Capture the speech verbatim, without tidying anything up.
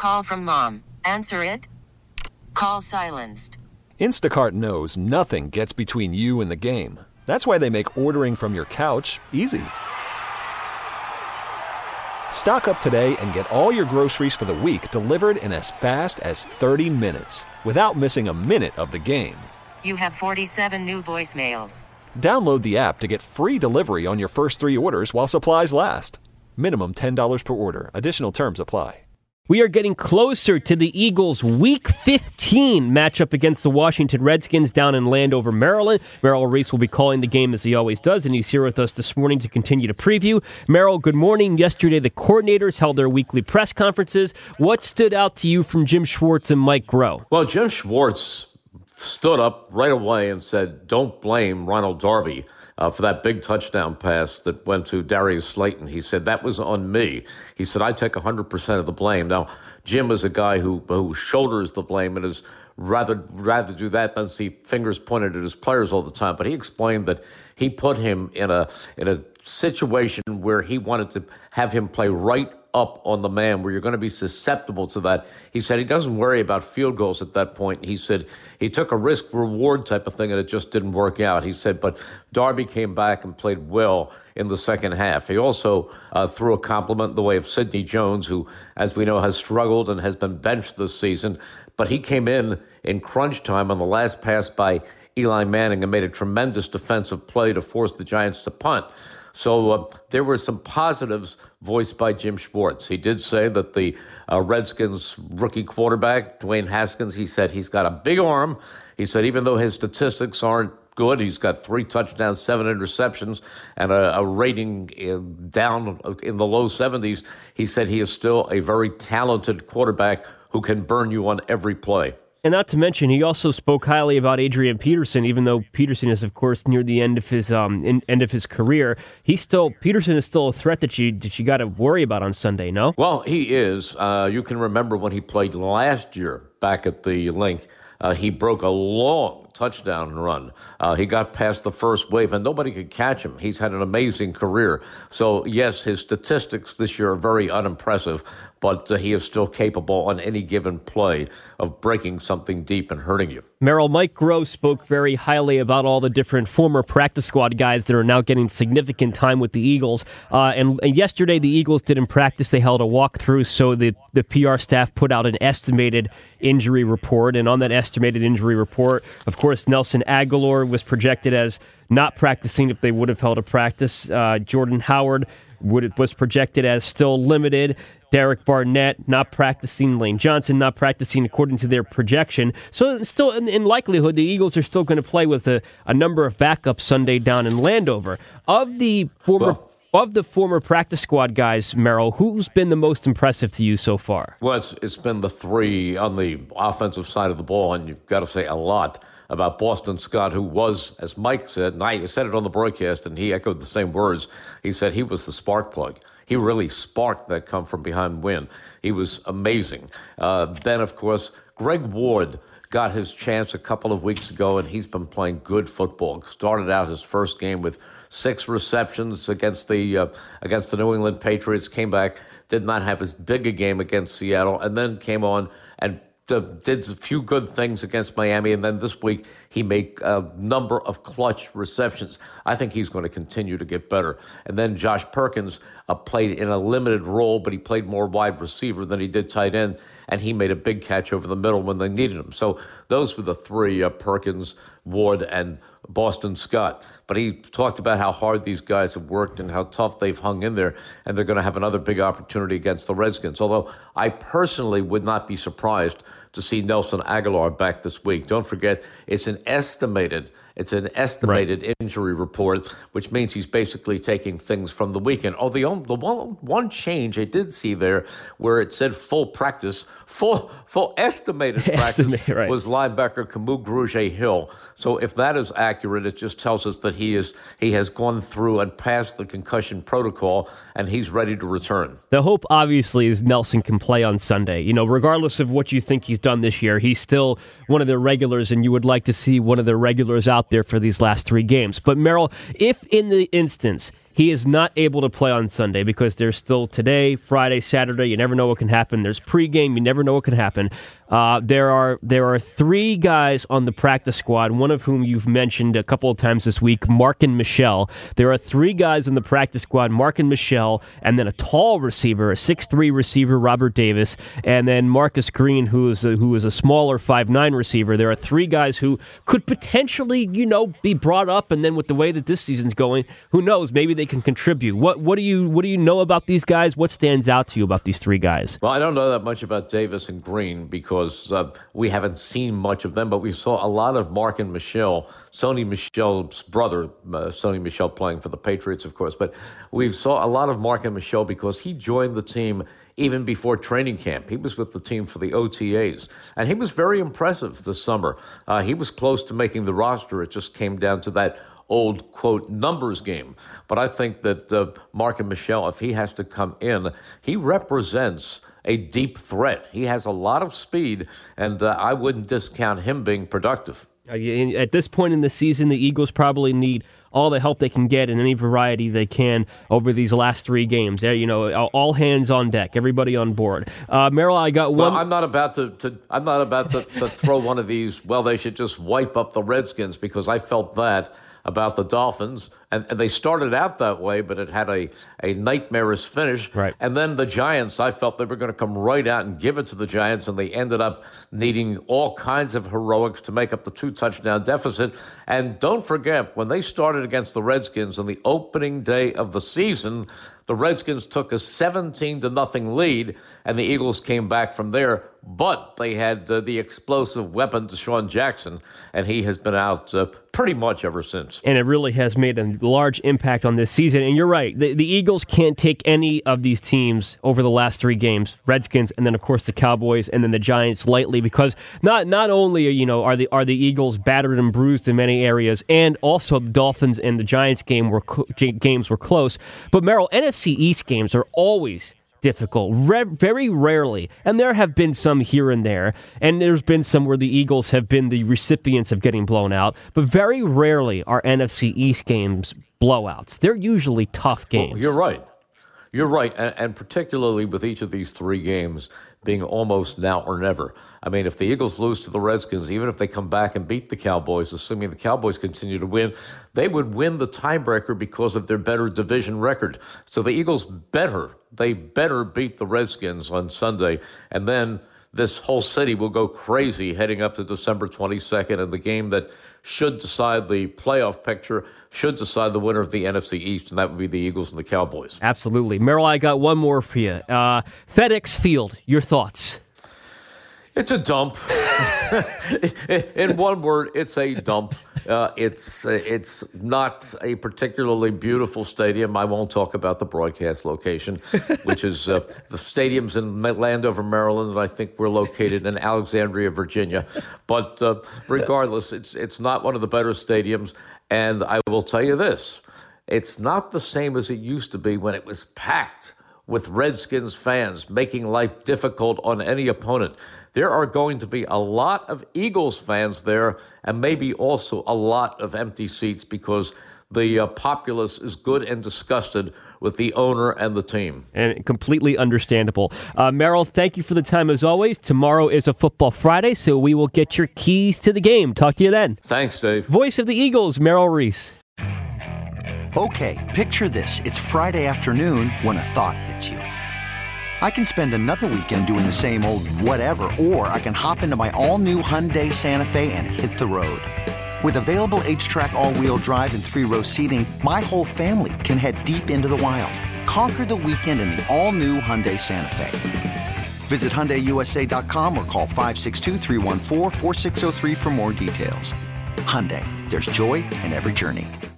Call from mom. Answer it. Call silenced. Instacart knows nothing gets between you and the game. That's why they make ordering from your couch easy. Stock up today and get all your groceries for the week delivered in as fast as thirty minutes without missing a minute of the game. You have forty-seven new voicemails. Download the app to get free delivery on your first three orders while supplies last. Minimum ten dollars per order. Additional terms apply. We are getting closer to the Eagles' Week fifteen matchup against the Washington Redskins down in Landover, Maryland. Merrill Reese will be calling the game as he always does, and he's here with us this morning to continue to preview. Merrill, good morning. Yesterday, the coordinators held their weekly press conferences. What stood out to you from Jim Schwartz and Mike Groh? Well, Jim Schwartz stood up right away and said, don't blame Ronald Darby Uh, for that big touchdown pass that went to Darius Slayton. He said, that was on me. He said, I take one hundred percent of the blame. Now, Jim is a guy who who shoulders the blame and is rather rather do that than see fingers pointed at his players all the time. But he explained that he put him in a in a situation where he wanted to have him play right up on the man, where you're going to be susceptible to that. He said he doesn't worry about field goals at that point. He said he took a risk-reward type of thing, and it just didn't work out. He said, but Darby came back and played well in the second half. He also uh, threw a compliment in the way of Sidney Jones, who, as we know, has struggled and has been benched this season. But he came in in crunch time on the last pass by Eli Manning and made a tremendous defensive play to force the Giants to punt. So uh, there were some positives voiced by Jim Schwartz. He did say that the uh, Redskins rookie quarterback, Dwayne Haskins, he said he's got a big arm. He said even though his statistics aren't good, he's got three touchdowns, seven interceptions, and a, a rating in, down in the low seventies. He said he is still a very talented quarterback who can burn you on every play. And not to mention, he also spoke highly about Adrian Peterson, even though Peterson is, of course, near the end of his um in, end of his career. He's still Peterson is still a threat that you that you got to worry about on Sunday. No, well, he is. Uh, you can remember when he played last year back at the Link. Uh, he broke a long touchdown run. Uh, he got past the first wave, and nobody could catch him. He's had an amazing career. So, yes, his statistics this year are very unimpressive, but uh, he is still capable on any given play of breaking something deep and hurting you. Merrill, Mike Groh spoke very highly about all the different former practice squad guys that are now getting significant time with the Eagles. Uh, and, and yesterday, the Eagles didn't practice. They held a walkthrough, so the, the P R staff put out an estimated injury report. And on that estimated injury report, of course, Nelson Agholor was projected as not practicing if they would have held a practice. Uh, Jordan Howard would, was projected as still limited. Derek Barnett not practicing. Lane Johnson not practicing according to their projection. So still, in, in likelihood, the Eagles are still going to play with a, a number of backups Sunday down in Landover. Of the former... Well, Of the former practice squad guys, Merrill, who's been the most impressive to you so far? Well, it's, it's been the three on the offensive side of the ball, and you've got to say a lot about Boston Scott, who was, as Mike said, and I said it on the broadcast, and he echoed the same words. He said he was the spark plug. He really sparked that come from behind win. He was amazing. Uh, then, of course, Greg Ward got his chance a couple of weeks ago, and he's been playing good football. Started out his first game with six receptions against the uh, against the New England Patriots, came back, did not have as big a game against Seattle, and then came on and uh, did a few good things against Miami, and then this week he made a number of clutch receptions. I think he's going to continue to get better. And then Josh Perkins uh, played in a limited role, but he played more wide receiver than he did tight end, and he made a big catch over the middle when they needed him. So those were the three, uh, Perkins, Ward, and Boston Scott. But he talked about how hard these guys have worked and how tough they've hung in there, and they're going to have another big opportunity against the Redskins. Although I personally would not be surprised to see Nelson Agholor back this week. Don't forget, it's an estimated It's an estimated right. injury report, which means he's basically taking things from the weekend. Oh, the, only, the one, one change I did see there where it said full practice, full full estimated practice Estimate, right. was linebacker Kamu Grugier-Hill. So if that is accurate, it just tells us that he is he has gone through and passed the concussion protocol, and he's ready to return. The hope, obviously, is Nelson can play on Sunday. You know, regardless of what you think he's done this year, he's still one of the regulars, and you would like to see one of the regulars out there for these last three games. But Merrill, if in the instance, He is not able to play on Sunday because there's still today, Friday, Saturday. You never know what can happen. There's pregame. You never know what can happen. Uh, there are there are three guys on the practice squad, one of whom you've mentioned a couple of times this week, Marken Michel. There are three guys in the practice squad, Marken Michel, and then a tall receiver, a six three receiver, Robert Davis, and then Marcus Green, who is a, who is a smaller five nine receiver. There are three guys who could potentially, you know, be brought up, and then with the way that this season's going, who knows, maybe they can contribute. What what do you what do you know about these guys? What stands out to you about these three guys? Well, I don't know that much about Davis and Green because uh, we haven't seen much of them, but we saw a lot of Marken Michel, Sony Michel's brother, uh, Sony Michel playing for the Patriots, of course, but we saw a lot of Marken Michel because he joined the team even before training camp. He was with the team for the O T As, and he was very impressive this summer. Uh, he was close to making the roster. It just came down to that old, quote, numbers game. But I think that uh, Marken Michel, if he has to come in, he represents a deep threat. He has a lot of speed, and uh, I wouldn't discount him being productive. At this point in the season, the Eagles probably need all the help they can get in any variety they can over these last three games. You know, all hands on deck, everybody on board. Uh, Merrill, I got one. Well, I'm not about to, to I'm not about to, to throw one of these. Well, they should just wipe up the Redskins because I felt that about the Dolphins, and, and they started out that way, but it had a, a nightmarish finish. Right. And then the Giants, I felt they were going to come right out and give it to the Giants, and they ended up needing all kinds of heroics to make up the two-touchdown deficit. And don't forget, when they started against the Redskins on the opening day of the season, the Redskins took a seventeen to nothing lead, and the Eagles came back from there. But they had uh, the explosive weapon, Deshaun Jackson, and he has been out uh, pretty much ever since. And it really has made a large impact on this season. And you're right, the, the Eagles can't take any of these teams over the last three games, Redskins, and then of course the Cowboys, and then the Giants lightly, because not not only you know are the are the Eagles battered and bruised in many areas, and also the Dolphins and the Giants game were games were close, but Merrill, N F C East games are always difficult, Re- very rarely, and there have been some here and there, and there's been some where the Eagles have been the recipients of getting blown out, but very rarely are N F C East games blowouts. They're usually tough games. Well, you're right. You're right, and, and particularly with each of these three games being almost now or never. I mean, if the Eagles lose to the Redskins, even if they come back and beat the Cowboys, assuming the Cowboys continue to win, they would win the tiebreaker because of their better division record. So the Eagles better, they better beat the Redskins on Sunday, and then this whole city will go crazy heading up to December twenty-second, and the game that should decide the playoff picture, should decide the winner of the N F C East, and that would be the Eagles and the Cowboys. Absolutely. Merrill, I got one more for you. Uh, FedEx Field, your thoughts? It's a dump. In one word, it's a dump. Uh, it's uh, it's not a particularly beautiful stadium. I won't talk about the broadcast location, which is uh, the stadiums in Landover, Maryland, and I think we're located in Alexandria, Virginia. But uh, regardless, it's it's not one of the better stadiums. And I will tell you this, it's not the same as it used to be when it was packed with Redskins fans, making life difficult on any opponent. There are going to be a lot of Eagles fans there, and maybe also a lot of empty seats because the uh, populace is good and disgusted with the owner and the team. And completely understandable. Uh, Merrill, thank you for the time as always. Tomorrow is a Football Friday, so we will get your keys to the game. Talk to you then. Thanks, Dave. Voice of the Eagles, Merrill Reese. Okay, picture this. It's Friday afternoon when a thought hits you. I can spend another weekend doing the same old whatever, or I can hop into my all-new Hyundai Santa Fe and hit the road. With available H-Track all-wheel drive and three-row seating, my whole family can head deep into the wild. Conquer the weekend in the all-new Hyundai Santa Fe. Visit Hyundai U S A dot com or call five six two, three one four, four six zero three for more details. Hyundai, there's joy in every journey.